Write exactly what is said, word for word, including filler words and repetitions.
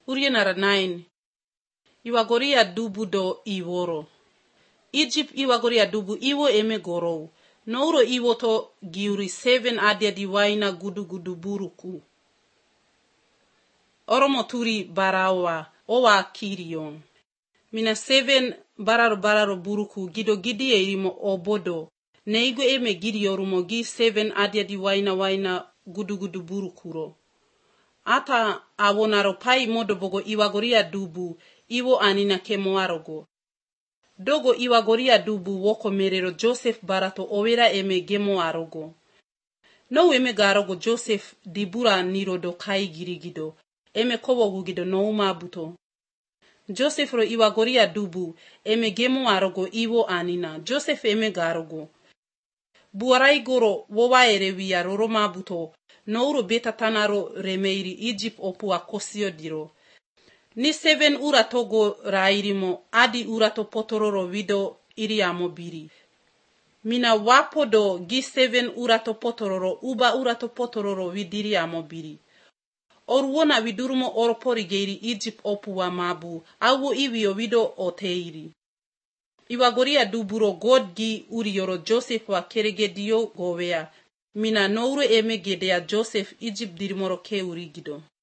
Urienara nine. Iwagoria dubu do iworo. Egypt iwagoria dubu iwo eme gorou. Nouro iwo to giuri seven adia diwaina gudu gudu buruku. Oromo turi barawa owa kirion. Mina seven bararo bararo buruku gido gidi e irimo obodo. Neigo eme gidi yorumo gi seven adia diwaina waina gudu gudu burukuro. Ata awonaro pai modo bogo iwagoria dubu iwo anina kemoarogo. Dogo iwagoria dubu woko merero Joseph barato owera eme gemoarogo. No eme garogo Joseph dibura nirodo kai girigido. Eme kowo gugido no umabuto. Joseph ro iwagoria dubu eme gemoarogo iwo anina. Joseph eme garogo. Buarai goro wowa erewia roroma buto. Nouro beta tanaro remeiri Egypt opua kosio diro. Ni seven ura togo rairimo adi ura to potororo wido iri amobiri. Mina wapodo gi seven ura to potororo uba ura to potororo widiri amobiri. Oruona widurumo oropori geiri Egypt opua mabu awo iwio wido oteiri. Iwagoria duburo god gi uri yoro Joseph wa keregedio gowea. Mina nouro eme gedea Joseph Egypt dirimoro ke urigido.